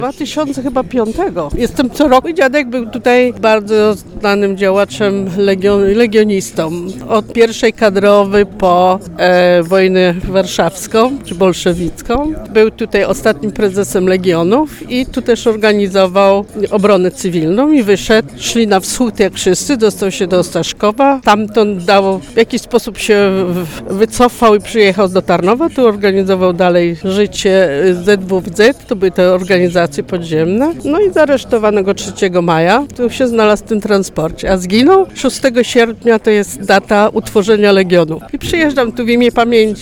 2005. Jestem co roku. Dziadek był tutaj bardzo znanym działaczem, legionistą. Od pierwszej kadrowej po wojnę warszawską czy bolszewicką. Był tutaj ostatnim prezesem Legionów i tu też organizował obronę cywilną i wyszedł. Szli na wschód jak wszyscy, dostał się do Ostaszkowa. Tamtąd w jakiś sposób się wycofał i przyjechał do Tarnowa. Tu organizował dalej życie ZWZ, to były te organizacje podziemne. No i zaresztowano go 3 maja. Tu się znalazł w tym transporcie, a zginął 6 sierpnia, to jest data utworzenia Legionów. I przyjeżdżam tu w imię pamięci